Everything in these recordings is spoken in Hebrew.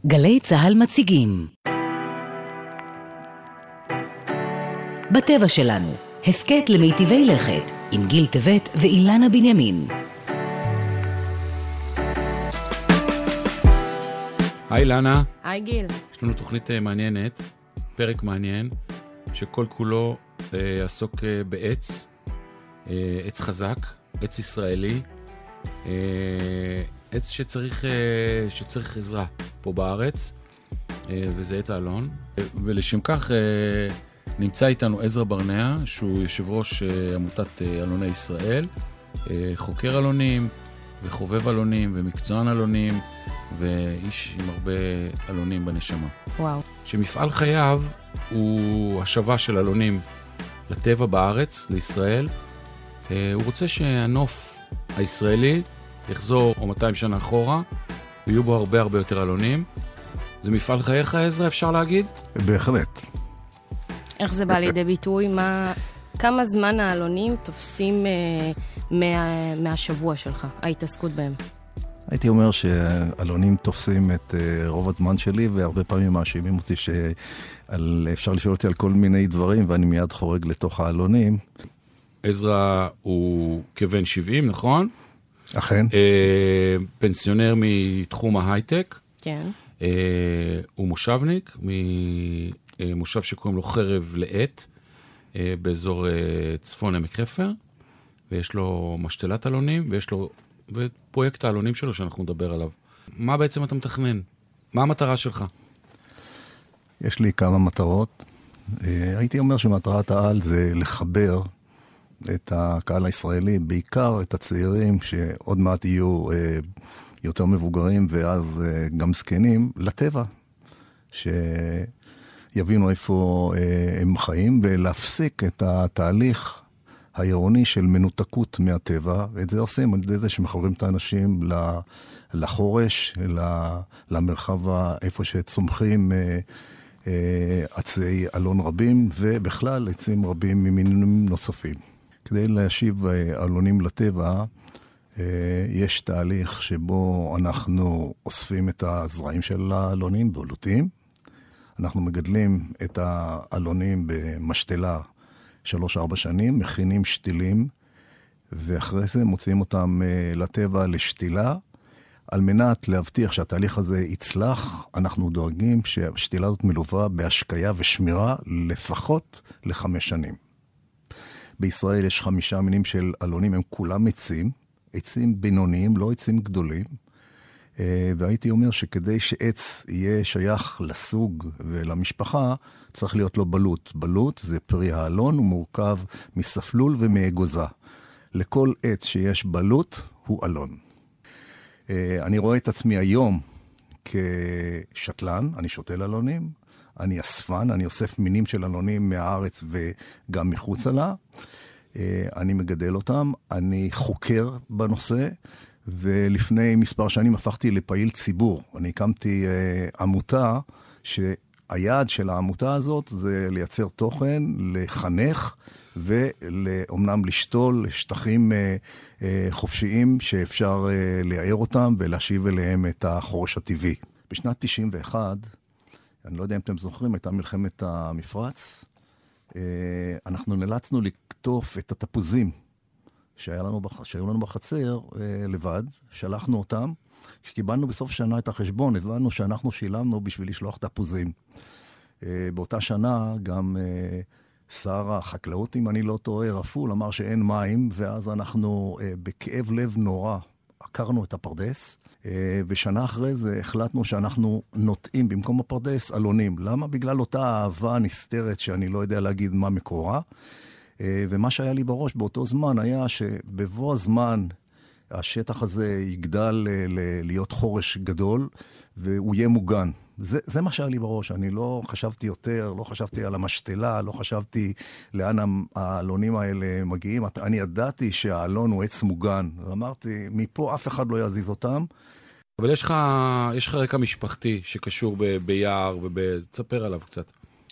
גלי צהל מציגים בטבע שלנו, הסקט למיטיבי לכת עם גיל טבת ואילנה בנימין. היי אילנה. היי גיל. יש לנו תוכנית מעניינת, פרק מעניין, שכל כולו עסוק בעץ, עץ חזק, עץ ישראלי, עץ שצריך עזרה פה בארץ, וזה עץ האלון. ולשם כך נמצא איתנו עזרא ברנע, שהוא יושב ראש עמותת אלוני ישראל, חוקר אלונים וחובב אלונים ומקצוען אלונים, ואיש עם הרבה אלונים בנשמה. וואו. שמפעל חייו הוא השבה של אלונים לטבע בארץ, לישראל. הוא רוצה שהנוף הישראלי יחזור או 200 שנה אחורה, ויהיו בו הרבה הרבה יותר אלונים. זה מפעל חייך, עזרא, אפשר להגיד? בהחלט. איך זה בא לידי ביטוי? כמה זמן האלונים תופסים מהשבוע שלך, ההתעסקות בהם? הייתי אומר שאלונים תופסים את רוב הזמן שלי, והרבה פעמים מאשימים אותי שאפשר לשאול אותי על כל מיני דברים, ואני מיד חורג לתוך האלונים. עזרא הוא כבן 70, נכון? אכן. פנסיונר מתחום ההייטק. כן. הוא מושבניק, ממושב שקוראים לו חרב לעת, באזור צפון עמק חפר, ויש לו משתלת אלונים, ויש לו פרויקט האלונים שלו שאנחנו נדבר עליו. מה בעצם אתה מתכנן? מה המטרה שלך? יש לי כמה מטרות. הייתי אומר שמטרת העל זה לחבר את הקהל הישראלי, בעיקר את הצעירים שעוד מעט יהיו יותר מבוגרים ואז גם זקנים, לטבע, שיבינו איפה הם חיים, ולהפסיק את התהליך העירוני של מנותקות מהטבע. את זה עושים על ידי זה שמחברים את האנשים לחורש, למרחב איפה שצומחים עצי אלון רבים, ובכלל עצים רבים ממינים נוספים. כדי להשיב אלונים לטבע, יש תהליך שבו אנחנו אוספים את הזרעים של האלונים בעולותים. אנחנו מגדלים את האלונים במשתלה 3-4 שנים, מכינים שתילים, ואחרי זה מוציאים אותם לטבע לשתילה. על מנת להבטיח שהתהליך הזה יצלח, אנחנו דואגים שהשתילה הזאת מלווה בהשקיה ושמירה לפחות ל5 שנים. בישראל יש 5 מינים של אלונים, הם כולם עצים בינוניים, לא עצים גדולים. והייתי אומר שכדי שעץ יהיה שייך לסוג ולמשפחה, צריך להיות לו בלוט. בלוט זה פרי האלון, הוא מורכב מספלול ומאגוזה. לכל עץ שיש בלוט הוא אלון. אני רואה את עצמי היום כשתלן, אני שותל אלונים, אני אספן, אני אוסף מינים של אלונים מהארץ וגם מחוץ לה. אני מגדל אותם, אני חוקר בנושא, ולפני מספר שנים הפכתי לפעיל ציבור. אני הקמתי עמותה שהיעד של העמותה הזאת זה לייצר תוכן, לחנך ואומנם לשתול שטחים חופשיים שאפשר להעיר אותם ולהשיב אליהם את החורש הטבעי. בשנת 91, אני לא יודע אם אתם זוכרים, הייתה מלחמת המפרץ. אנחנו נאלצנו לקטוף את התפוזים שהיו לנו בחצר לבד, שלחנו אותם. כשקיבלנו בסוף שנה את החשבון, הבנו שאנחנו שילמנו בשביל לשלוח תפוזים. באותה שנה גם שר החקלאות, אם אני לא טועה, רפול, אמר שאין מים, ואז אנחנו בכאב לב נורא עקרנו את הפרדס, ושנה אחרי זה החלטנו שאנחנו נוטעים במקום הפרדס אלונים. למה? בגלל אותה אהבה נסתרת שאני לא יודע להגיד מה מקורה. ומה שהיה לי בראש באותו זמן היה שבבוא הזמן השטח הזה יגדל להיות חורש גדול והוא יהיה מוגן. זה מה שהיה לי בראש. אני לא חשבתי יותר, לא חשבתי על המשתלה, לא חשבתי לאן האלונים האלה מגיעים. אני ידעתי שהאלון הוא עץ מוגן. ואמרתי, מפה אף אחד לא יזיז אותם. אבל יש לך רקע משפחתי שקשור ביער, תספר עליו קצת.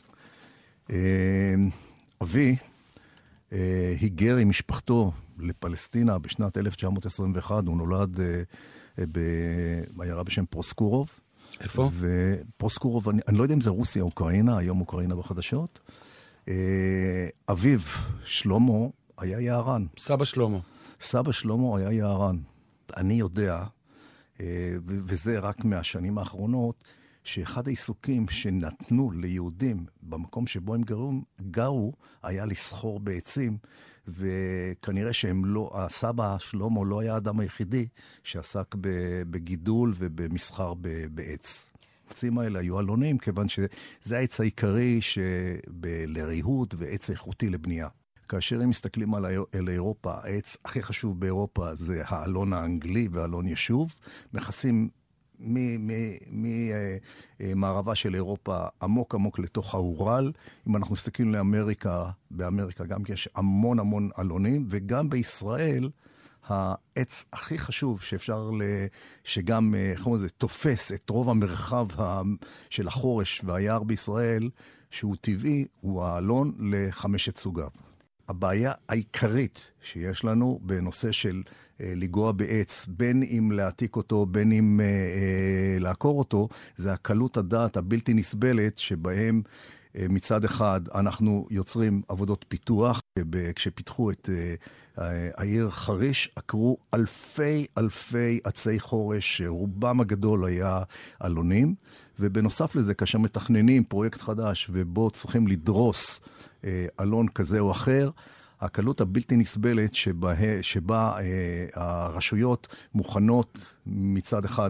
אבי היגר עם משפחתו לפלסטינה בשנת 1921, הוא נולד בעיירה בשם פרוסקורוב, איפה? ופרוסקורוב, אני לא יודע אם זה רוסיה או אוקראינה, היום אוקראינה בחדשות. אביו, שלמה, היה יערן. סבא שלמה. סבא שלמה היה יערן. אני יודע, וזה רק מהשנים האחרונות, שאחד העיסוקים שנתנו ליהודים במקום שבו הם גרו, היה לסחור בעצים, וכנראה שהם לא, הסבא שלמה לא היה האדם היחידי שעסק בגידול ובמסחר בעץ. העצים האלה היו אלונים, כיוון שזה העץ העיקרי לריהוט ועץ איכותי לבנייה. כאשר הם מסתכלים על אירופה, העץ הכי חשוב באירופה זה האלון האנגלי והאלון ישוב, מכסים ממערבה של אירופה עמוק עמוק לתוך האורל. אם אנחנו מסתכלים לאמריקה, באמריקה גם יש המון המון אלונים, וגם בישראל העץ הכי חשוב שאפשר, שגם תופס את רוב המרחב של החורש והיער בישראל, שהוא טבעי, הוא האלון לחמשת סוגיו. הבעיה העיקרית שיש לנו בנושא של לגוע בעץ, בין אם להעתיק אותו, בין אם לעקור אותו, זה הקלות הדעת הבלתי נסבלת שבהם מצד אחד אנחנו יוצרים עבודות פיתוח. כשפיתחו את העיר חריש, עקרו אלפי עצי חורש, רובם הגדול היה אלונים, ובנוסף לזה, כאשר מתכננים פרויקט חדש ובו צריכים לדרוס אלון כזה או אחר, הקלות הבלתי נסבלת שבה הרשויות מוכנות מצד אחד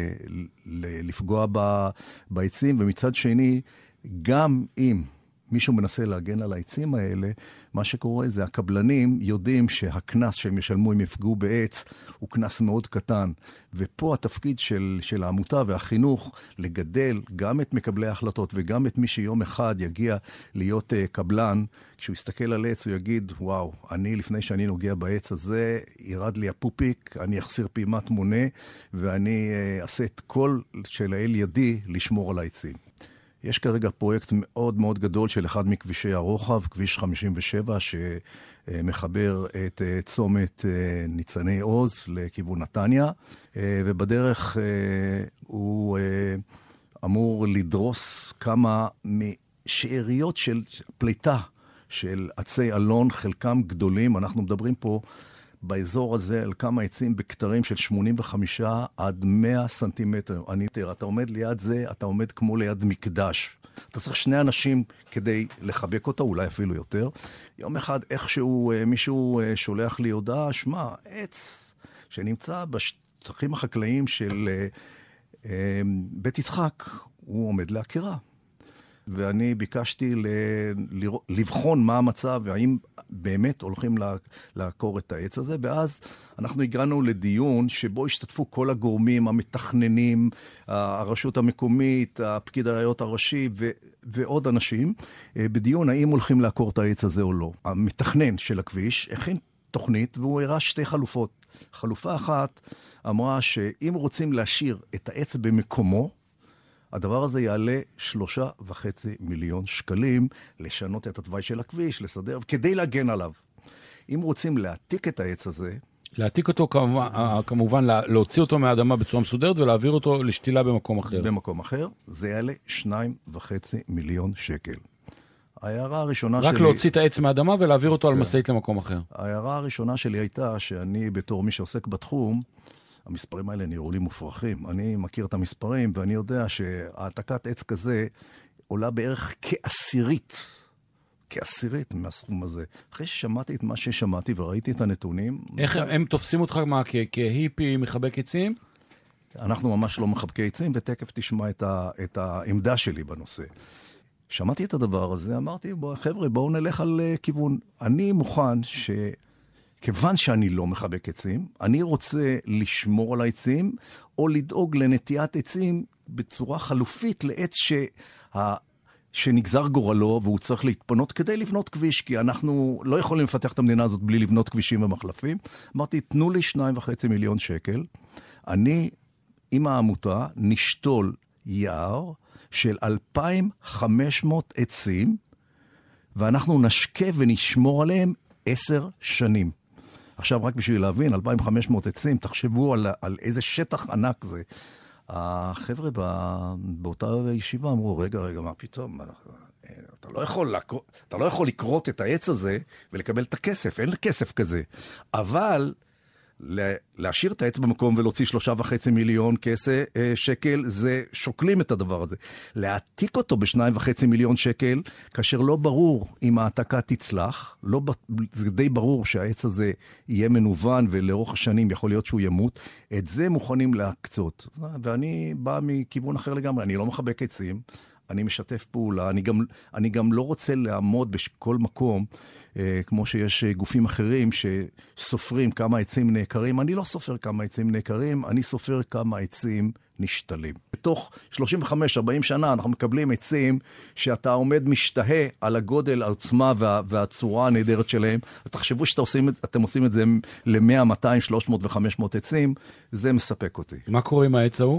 לפגוע בעצים, ומצד שני, גם אם מישהו מנסה להגן על העצים האלה, מה שקורה זה הקבלנים יודעים שהכנס שהם ישלמו אם יפגעו בעץ הוא כנס מאוד קטן. ופה התפקיד של העמותה והחינוך לגדל גם את מקבלי ההחלטות וגם את מי שיום אחד יגיע להיות קבלן. כשהוא יסתכל על עץ הוא יגיד, וואו, אני לפני שאני נוגע בעץ הזה, ירד לי הפופיק, אני אחסיר פעימת מונה ואני אעשה את כל שלאל ידי לשמור על העצים. יש כרגע פרויקט מאוד מאוד גדול של אחד מכבישי הרוחב, כביש 57, שמחבר את צומת ניצני עוז לכיוון נתניה, ובדרך הוא אמור לדרוס כמה משאריות של פליטה של עצי אלון, חלקם גדולים. אנחנו מדברים פה באזור הזה על כמה עצים בקטרים של 85 עד 100 סנטימטר. אתה עומד ליד זה, אתה עומד כמו ליד מקדש. אתה צריך שני אנשים כדי לחבק אותו, אולי אפילו יותר. יום אחד איכשהו מישהו שולח לי הודעה, שמה, עץ שנמצא בשטחים החקלאיים של בית יצחק, הוא עומד להכירה. ואני ביקשתי לבחון מה המצב, והאם באמת הולכים לעקור את העץ הזה, ואז אנחנו הגענו לדיון שבו השתתפו כל הגורמים, המתכננים, הרשות המקומית, הפקיד היערות הראשי ועוד אנשים, בדיון האם הולכים לעקור את העץ הזה או לא. המתכנן של הכביש הכין תוכנית, והוא הראה שתי חלופות. חלופה אחת אמרה שאם רוצים להשאיר את העץ במקומו, הדבר הזה יעלה 3.5 מיליון שקלים, לשנות את התוואי של הכביש, לסדר, כדי להגן עליו. אם רוצים להעתיק את העץ הזה... להעתיק אותו כמובן, להוציא אותו מהאדמה בצורה מסודרת, ולהעביר אותו לשתילה במקום אחר. במקום אחר, זה יעלה 2.5 מיליון שקל. ההערה הראשונה שלי... רק להוציא את העץ מהאדמה ולהעביר אותו על משאית למקום אחר. ההערה הראשונה שלי הייתה שאני בתור מי שעוסק בתחום, המספרים האלה נראו לי מופרכים. אני מכיר את המספרים, ואני יודע שהעתקת עץ כזה עולה בערך כעשירית מהסכום הזה. אחרי ששמעתי את מה ששמעתי וראיתי את הנתונים... איך הם תופסים אותך מה, כהיפי מחבק עצים? אנחנו ממש לא מחבקי עצים, ותכף תשמע את העמדה שלי בנושא. שמעתי את הדבר הזה, אמרתי, חבר'ה, בואו נלך על כיוון. אני מוכן כיוון שאני לא מחבק עצים, אני רוצה לשמור על העצים, או לדאוג לנטיית עצים בצורה חלופית לעץ שנגזר גורלו, והוא צריך להתפנות כדי לבנות כביש, כי אנחנו לא יכולים לפתח את המדינה הזאת בלי לבנות כבישים ומחלפים. אמרתי, תנו לי 2.5 מיליון שקל, אני עם העמותה נשתול יער של 2,500 עצים, ואנחנו נשקה ונשמור עליהם 10 שנים. עכשיו, רק בשביל להבין, 2,500 עצים, תחשבו על איזה שטח ענק זה. החבר'ה באותה ישיבה אמרו, רגע, מה פתאום? אתה לא יכול לקרות את העץ הזה ולקבל את הכסף, אין כסף כזה. אבל להשאיר את העץ במקום ולהוציא 3.5 מיליון שקל, זה שוקלים את הדבר הזה. להעתיק אותו ב2.5 מיליון שקל, כאשר לא ברור אם העתקה תצלח, זה די ברור שהעץ הזה יהיה מנוון ולאורך השנים יכול להיות שהוא ימות, את זה מוכנים להקצות. ואני בא מכיוון אחר לגמרי, אני לא מחבק עצים, אני משתף פעולה, אני גם לא רוצה לעמוד בכל מקום, כמו שיש גופים אחרים שסופרים כמה עצים נעקרים. אני לא סופר כמה עצים נעקרים, אני סופר כמה עצים נשתלים. בתוך 35-40 שנה אנחנו מקבלים עצים שאתה עומד משתהה על הגודל, העוצמה והצורה הנהדרת שלהם. תחשבו שאתם עושים את זה ל-100, 200, 300 ו-500 עצים, זה מספק אותי. מה קורה עם העץ ההוא?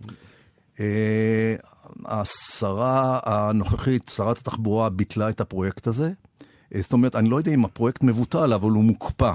השרה הנוכחית, שרת התחבורה, ביטלה את הפרויקט הזה. זאת אומרת, אני לא יודע אם הפרויקט מבוטל, אבל הוא מוקפא.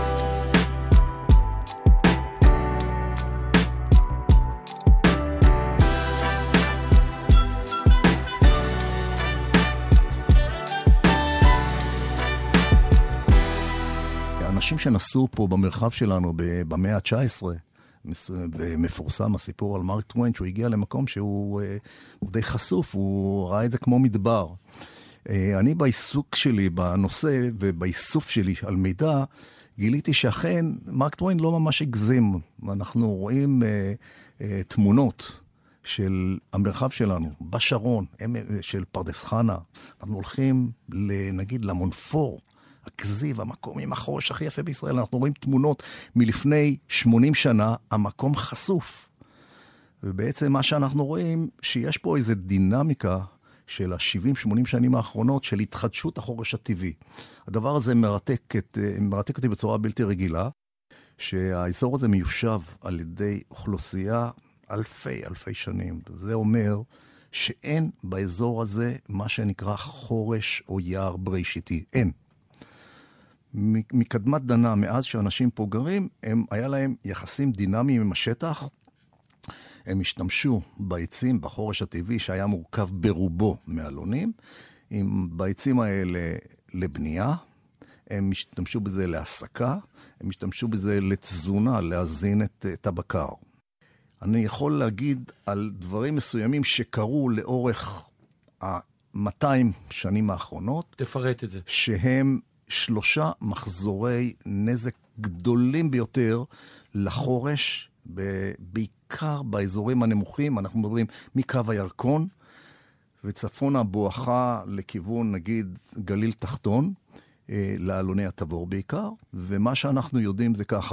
האנשים שנסעו פה במרחב שלנו במאה ה-19, ומפורסם הסיפור על מארק טוויין, שהוא הגיע למקום שהוא די חשוף, הוא ראה את זה כמו מדבר. אני בעיסוק שלי בנושא ובאיסוף שלי על מידע, גיליתי שאכן מארק טוויין לא ממש הגזים. אנחנו רואים תמונות של המרחב שלנו, בשרון, של פרדס חנה. אנחנו הולכים נגיד למונפור, הכזיב, המקום עם החורש הכי יפה בישראל. אנחנו רואים תמונות מלפני 80 שנה, המקום חשוף. ובעצם מה שאנחנו רואים, שיש פה איזו דינמיקה של ה-70-80 שנים האחרונות, של התחדשות החורש הטבעי. הדבר הזה מרתק אותי בצורה בלתי רגילה, שהאזור הזה מיושב על ידי אוכלוסייה אלפי שנים. זה אומר שאין באזור הזה מה שנקרא חורש או יער בראשיתי. אין. מקדמת דנה, מאז שאנשים פה גרים, היה להם יחסים דינמיים עם השטח. הם השתמשו בעצים, בחורש הטבעי, שהיה מורכב ברובו מאלונים, בעצים האלה לבנייה, הם השתמשו בזה להסקה, הם השתמשו בזה לתזונה, להזין את הבקר. אני יכול להגיד על דברים מסוימים שקרו לאורך 200 שנים האחרונות. תפרט את זה. שהם 3 מחזורי נזק גדולים ביותר לחורש, בעיקר באזורים הנמוכים. אנחנו מדברים מקו הירקון וצפונה בואכה לכיוון נגיד גליל תחתון, לאלוני התבור בעיקר. ומה שאנחנו יודעים זה ככה,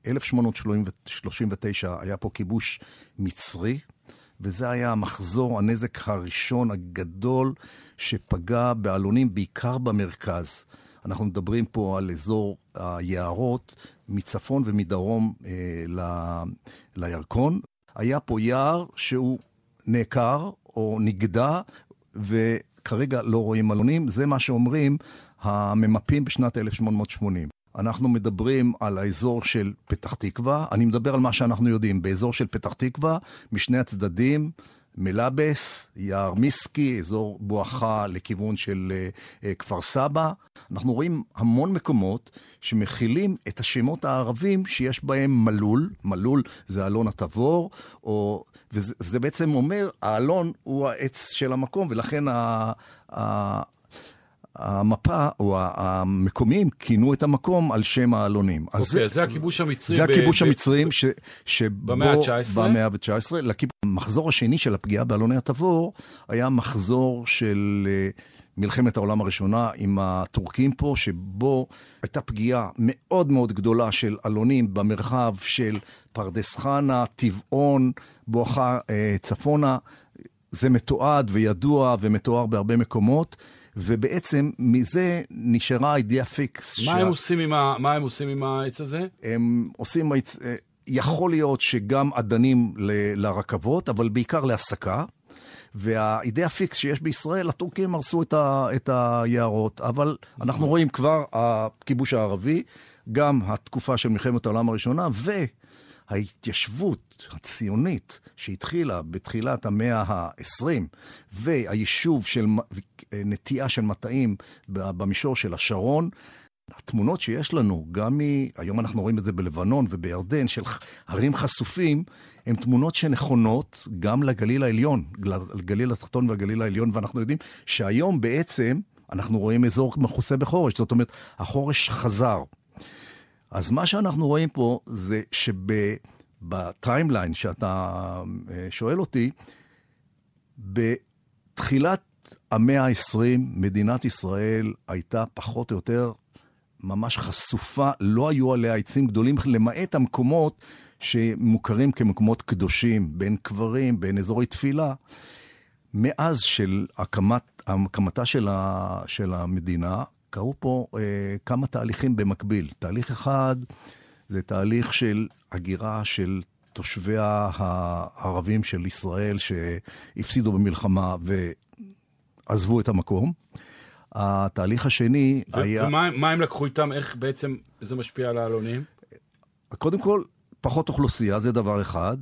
ב-1839 היה פה כיבוש מצרי, וזה היה מחזור הנזק הראשון הגדול שפגע באלונים בעיקר במרכז. אנחנו מדברים פה על אזור היערות מצפון ומדרום לירקון. היה פה יער שהוא נעקר או נגדע, וכרגע לא רואים אלונים. זה מה שאומרים הממפים בשנת 1880. אנחנו מדברים על האזור של פתח תקווה. אני מדבר על מה שאנחנו יודעים. באזור של פתח תקווה, משני הצדדים, מלאבס, יער מיסקי, אזור בואכה לכיוון של כפר סבא. אנחנו רואים המון מקומות שמכילים את השמות הערבים שיש בהם מלול. מלול זה אלון התבור, וזה בעצם אומר, האלון הוא העץ של המקום, ולכן המפה או המקומיים כינו את המקום על שם האלונים. אוקיי, זה הכיבוש המצרי. זה הכיבוש המצרים במאה ה-19. במאה ה-19. המחזור השני של הפגיעה באלוני התבור היה מחזור של מלחמת העולם הראשונה עם הטורקים פה, שבו הייתה פגיעה מאוד מאוד גדולה של אלונים במרחב של פרדס חנה, טבעון, בואכה צפונה. זה מתועד וידוע ומתואר בהרבה מקומות. ובעצם מזה נשארה אידאה פיקס. מה הם עושים עם העץ הזה? הם עושים, יכול להיות שגם עדנים לרכבות, אבל בעיקר להסקה. והאידאה פיקס שיש בישראל, הטורקים הרסו את היערות, אבל אנחנו רואים כבר הכיבוש הערבי, גם התקופה של מלחמת העולם הראשונה, ההתיישבות הציונית שהתחילה בתחילת המאה ה-20, והיישוב של נטיעה של מטעים במישור של השרון, התמונות שיש לנו, גם היום אנחנו רואים את זה בלבנון ובירדן, של ערים חשופים, הן תמונות שנכונות גם לגליל העליון, לגליל התחתון והגליל העליון, ואנחנו יודעים שהיום בעצם אנחנו רואים אזור מכוסה בחורש, זאת אומרת, החורש חזר. אז מה שאנחנו רואים פה זה שבטיימליין שאתה שואל אותי, בתחילת המאה ה-20, מדינת ישראל הייתה פחות או יותר ממש חשופה, לא היו עליה עצים גדולים, למעט המקומות שמוכרים כמקומות קדושים, בין קברים, בין אזורי תפילה. מאז של הקמתה של המדינה, קרו פה כמה תהליכים במקביל. תהליך אחד זה תהליך של הגירה של תושבי הערבים של ישראל שהפסידו במלחמה ועזבו את המקום. התהליך השני היה... ומה הם לקחו איתם? איך בעצם זה משפיע על העלונים? קודם כל, פחות אוכלוסייה, זה דבר אחד.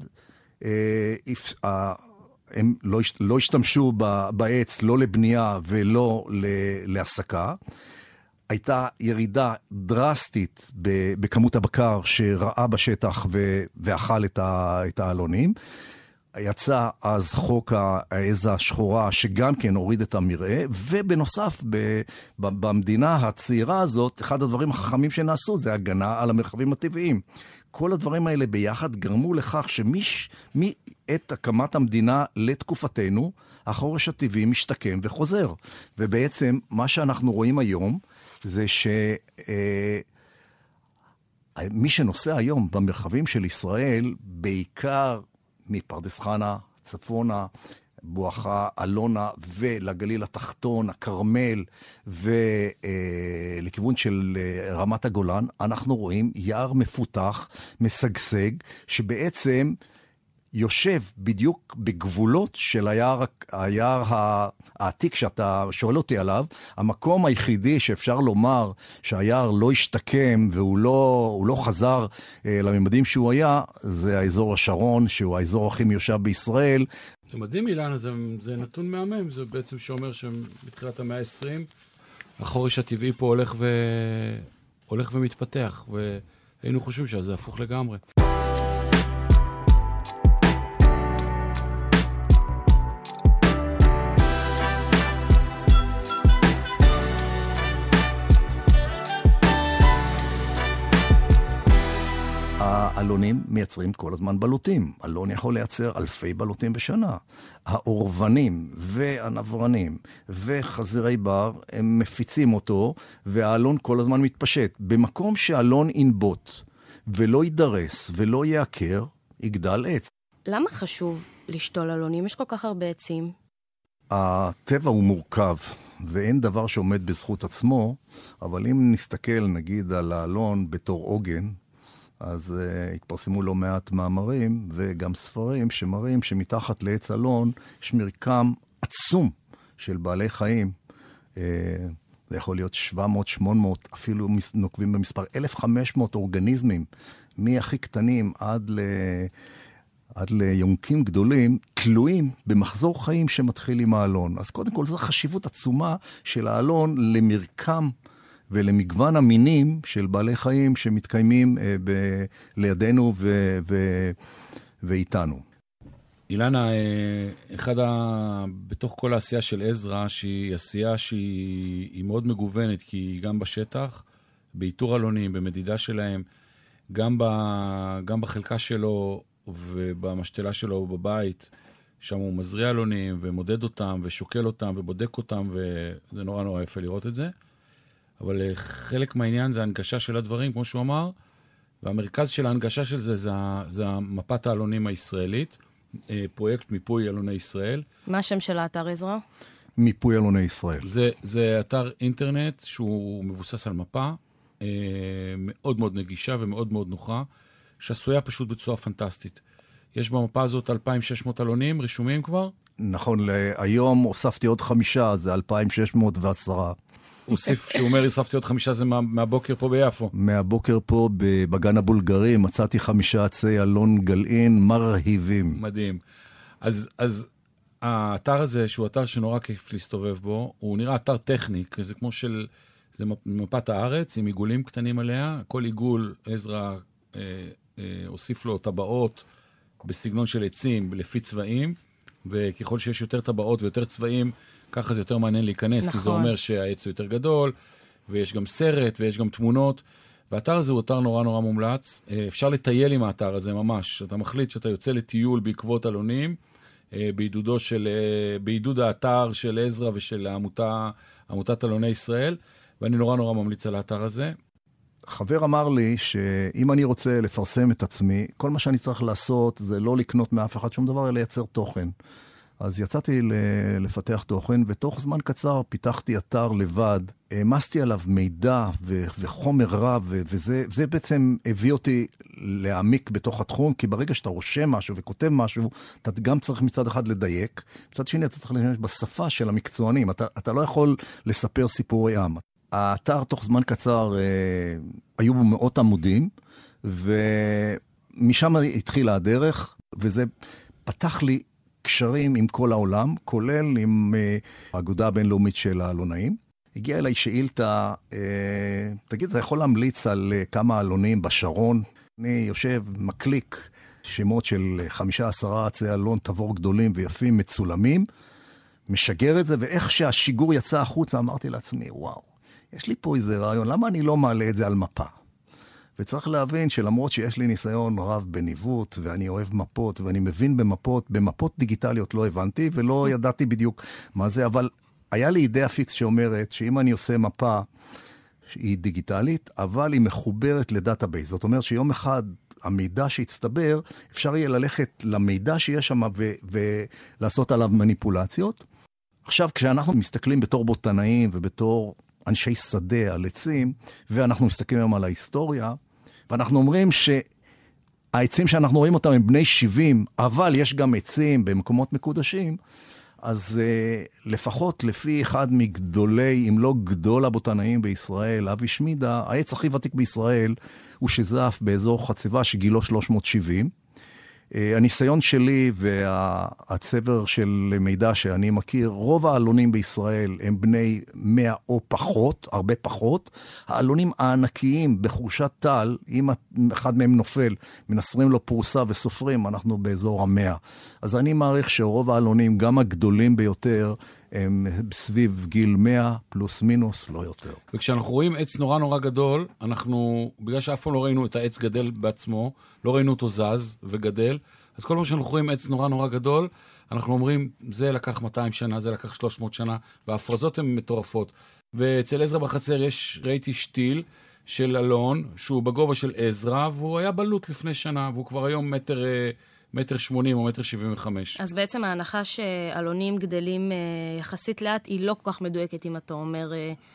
הם לא השתמשו בעץ, לא לבנייה ולא להסקה. הייתה ירידה דרסטית בכמות הבקר שראה בשטח ואכל את העלונים. יצא אז חוק העז השחורה שגם כן הוריד את המראה, ובנוסף במדינה הצעירה הזאת, אחד הדברים החכמים שנעשו זה הגנה על המרחבים הטבעיים. כל הדברים האלה ביחד גרמו לכך שמעת הקמת המדינה לתקופתנו, החורש הטבעי משתקם וחוזר. ובעצם מה שאנחנו רואים היום זה שמי שנוסע היום במרחבים של ישראל, בעיקר מפרדס חנה, צפונה, בואכה, אלונה ולגליל התחתון, הכרמל ולכיוון של רמת הגולן, אנחנו רואים יער מפותח, משגשג, שבעצם יושב בדיוק בגבולות של היער העתיק שאתה שואל אותי עליו. המקום היחידי שאפשר לומר שהיער לא השתקם והוא לא חזר לממדים שהוא היה, זה האזור השרון, שהוא האזור הכי מיושב בישראל. זה מדהים, אילן, זה נתון מהמם, זה בעצם שאומר שבתחילת המאה ה-20, החורש הטבעי פה הולך ומתפתח, והיינו חושבים שזה הפוך לגמרי. האלונים מייצרים כל הזמן בלוטים. אלון יכול לייצר אלפי בלוטים בשנה. האורבנים והנברנים וחזירי בר, הם מפיצים אותו, והאלון כל הזמן מתפשט. במקום שאלון ינבוט ולא יידרס ולא יעקר, יגדל עץ. למה חשוב לשתול אלונים? יש כל כך הרבה עצים. הטבע הוא מורכב, ואין דבר שעומד בזכות עצמו, אבל אם נסתכל נגיד על האלון בתור עוגן, אז התפרסמו לא מעט מאמרים וגם ספרים שמראים שמתחת לעץ אלון יש מרקם עצום של בעלי חיים. זה יכול להיות 700, 800, אפילו נוקבים במספר 1,500 אורגניזמים, מהכי קטנים עד ליונקים גדולים, תלויים במחזור חיים שמתחיל עם האלון. אז קודם כל זו חשיבות עצומה של האלון למרקם ולמגוון המינים של בעלי חיים שמתקיימים לידינו ואיתנו. אילנה, בתוך כל העשייה של עזרא, שהיא עשייה שהיא מאוד מגוונת, כי היא גם בשטח, באיתור אלונים, במדידה שלהם, גם בחלקה שלו ובמשתלה שלו בבית, שם הוא מזריע אלונים ומודד אותם ושוקל אותם ובודק אותם, וזה נורא נורא יפה לראות את זה. אבל חלק מהעניין זה ההנגשה של הדברים, כמו שהוא אמר, והמרכז של ההנגשה של זה מפת האלונים הישראלית, פרויקט מיפוי אלוני ישראל. מה השם של האתר עזרא? מיפוי אלוני ישראל. זה אתר אינטרנט שהוא מבוסס על מפה, מאוד מאוד נגישה ומאוד מאוד נוחה, שעשויה פשוט בצורה פנטסטית. יש במפה הזאת 2,600 אלונים רשומים כבר? נכון, היום הוספתי עוד 5, זה 2,610. הוסיף, שהוא אומר, הספתי עוד 5, זה מהבוקר פה ביפו. מהבוקר פה בגן הבולגרי, מצאתי 5 עצי אלון גלעין מרהיבים. מדהים. אז האתר הזה, שהוא אתר שנורא כיף להסתובב בו, הוא נראה אתר טכני, זה כמו של, זה מפת הארץ, עם עיגולים קטנים עליה, כל עיגול, עזרא הוסיף לו טבעות בסגנון של עצים, לפי צבעים, וככל שיש יותר טבעות ויותר צבעים, ככה זה יותר מעניין להיכנס, נכון. כי זה אומר שהעץ הוא יותר גדול, ויש גם סרט, ויש גם תמונות, והאתר הזה הוא אתר נורא נורא מומלץ, אפשר לטייל עם האתר הזה ממש, אתה מחליט שאתה יוצא לטיול בעקבות אלונים, בעידוד האתר של עזרא ושל עמותת אלוני ישראל, ואני נורא נורא ממליץ על האתר הזה. חבר אמר לי שאם אני רוצה לפרסם את עצמי, כל מה שאני צריך לעשות זה לא לקנות מאף אחד שום דבר, אלא לייצר תוכן. אז יצאתי לפתח תוכן, ותוך זמן קצר פיתחתי אתר לבד, העמסתי עליו מידע וחומר רב, וזה בעצם הביא אותי להעמיק בתוך התחום, כי ברגע שאתה רושם משהו וכותב משהו, אתה גם צריך מצד אחד לדייק, מצד שני אתה צריך להשתמש בשפה של המקצוענים, אתה לא יכול לספר סיפורי עם. האתר תוך זמן קצר היו בו 100 עמודים, ומשם התחילה הדרך, וזה פתח לי קשרים עם כל העולם, כולל עם האגודה הבינלאומית של האלונאים. הגיעה אליי שאילתה, תגיד, אתה יכול להמליץ על כמה אלונים בשרון? אני יושב, מקליק שמות של 5-10 עצי אלון, תבור גדולים ויפים, מצולמים, משגר את זה, ואיך שהשיגור יצא החוצה, אמרתי לעצמי, וואו, יש לי פה איזה רעיון, למה אני לא מעלה את זה על מפה? וצריך להבין שלמרות שיש לי ניסיון רב בניווט, ואני אוהב מפות, ואני מבין במפות דיגיטליות לא הבנתי, ולא ידעתי בדיוק מה זה, אבל היה לי אידאה פיקס שאומרת שאם אני עושה מפה שהיא דיגיטלית, אבל היא מחוברת לדאטאבייס. זאת אומרת שיום אחד המידע שהצטבר, אפשר יהיה ללכת למידע שיש שם ולעשות עליו מניפולציות. עכשיו, כשאנחנו מסתכלים בתור בוטנאים ובתור אנשי שדה על עצים, ואנחנו מסתכלים היום על ההיסטוריה, ואנחנו אומרים שהעצים שאנחנו רואים אותם הם בני 70, אבל יש גם עצים במקומות מקודשים, אז לפחות לפי אחד מגדולי, אם לא גדול הבוטנאים בישראל, אבי שמידה, העץ הכי ותיק בישראל הוא שזף באזור חצבה שגילו 370. הניסיון שלי והצבר של מידע שאני מכיר, רוב האלונים בישראל הם בני 100 או פחות, הרבה פחות. האלונים הענקיים בחורשת טל, אם אחד מהם נופל, מנסרים לו פרוסה וסופרים, אנחנו באזור 100. אז אני מעריך שרוב האלונים, גם הגדולים ביותר, הם סביב גיל 100 פלוס מינוס, לא יותר. וכשאנחנו רואים עץ נורא נורא גדול, אנחנו, בגלל שאף פעם לא ראינו את העץ גדל בעצמו, לא ראינו אותו זז וגדל, אז כל פעם שאנחנו רואים עץ נורא נורא גדול, אנחנו אומרים, זה לקח 200 שנה, זה לקח 300 שנה, וההפרזות הן מטורפות. ואצל עזרא בחצר ראיתי שתיל של אלון, שהוא בגובה של עזרא, והוא היה בלוט לפני שנה, והוא כבר היום 1.80 או 1.75. אז בעצם ההנחה שאלונים גדלים יחסית לאט, היא לא כל כך מדויקת אם אתה אומר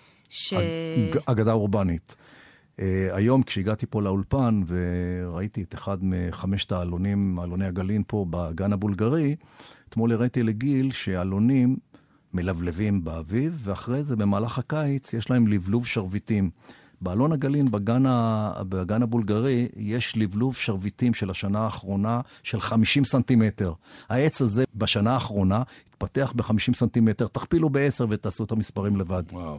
אגדה אורבנית. היום כשהגעתי פה לאולפן וראיתי את אחד מחמשת האלונים, אלוני הגלין פה בגן הבולגרי, אתמול הראיתי לגיל שאלונים מלבלבים באביב, ואחרי זה במהלך הקיץ יש להם לבלוב שרביטים. באלון הגלין, בגן הבולגרי, יש לבלוב שרביטים של השנה האחרונה של 50 סנטימטר. העץ הזה בשנה האחרונה התפתח ב-50 סנטימטר. תכפילו ב-10 ותעשו את המספרים לבד. וואו.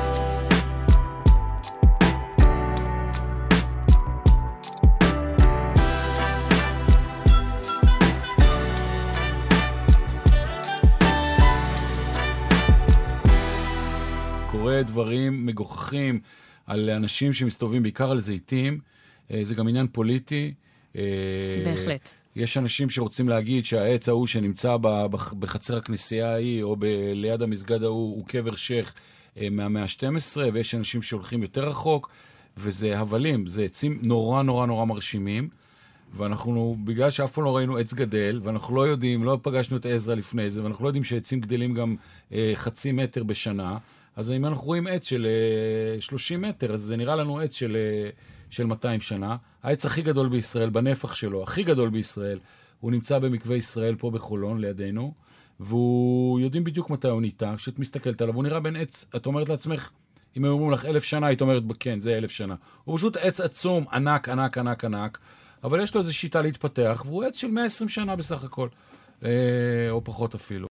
קורה דברים מגוחכים על אנשים שמסתובבים בעיקר על זיתים, זה גם עניין פוליטי. בהחלט. יש אנשים שרוצים להגיד שהעץ ההוא שנמצא בחצר הכנסייה ההיא, או ליד המסגד ההוא, הוא קבר שייח מהמאה ה-12, ויש אנשים שהולכים יותר רחוק, וזה הבלים, זה עצים נורא נורא נורא מרשימים, ואנחנו, בגלל שאף פעם לא ראינו עץ גדל, ואנחנו לא יודעים, לא פגשנו את עזרא לפני זה, ואנחנו לא יודעים שעצים גדלים גם חצי מטר בשנה, אז אם אנחנו רואים עץ של 30 מטר, אז זה נראה לנו עץ של 200 שנה. העץ הכי גדול בישראל, בנפח שלו, הכי גדול בישראל, הוא נמצא במקווה ישראל פה בחולון לידינו, והוא יודעים בדיוק מתי הוא ניטע. כשאת מסתכלת עליו, הוא נראה בין עץ, את אומרת לעצמך, אם הם אומרים לך 1,000 שנה, היית אומרת, כן, זה 1,000 שנה. הוא פשוט עץ עצום, ענק, ענק, ענק, ענק, אבל יש לו איזו שיטה להתפתח, והוא עץ של 120 שנה בסך הכל, או פחות אפילו.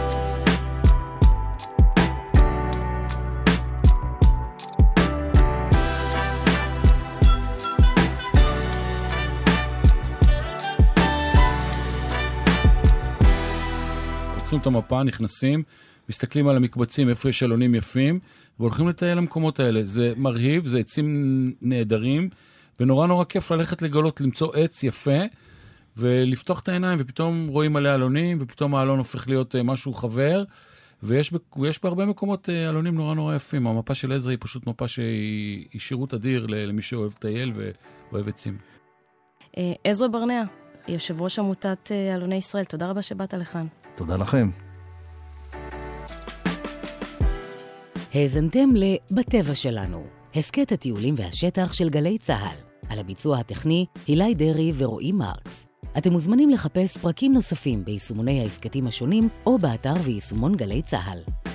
לוקחים את המפה, נכנסים, מסתכלים על המקבצים, איפה יש אלונים יפים, והולכים לטייל למקומות האלה. זה מרהיב, זה עצים נהדרים, ונורא נורא כיף ללכת לגלות, למצוא עץ יפה, ולפתוח את העיניים, ופתאום רואים עליה אלונים, ופתאום האלון הופך להיות משהו חבר, ויש בהרבה מקומות אלונים נורא נורא יפים. המפה של עזרא היא פשוט מפה שהיא שירות אדיר למי שאוהב טייל ואוהב עצים. עזרא ברנע, יושב ראש עמותת אלוני ישראל, תודה רבה שבאת לכאן. תודה לכם. האזנתם ל"בטבע שלנו", הסקט הטיולים והשטח של גלי צהל. על הביצוע הטכני, הילי דרי ורועי מרקס. אתם מוזמנים לחפש פרקים נוספים ביישומוני ההסקטים השונים או באתר ויישומון גלי צהל.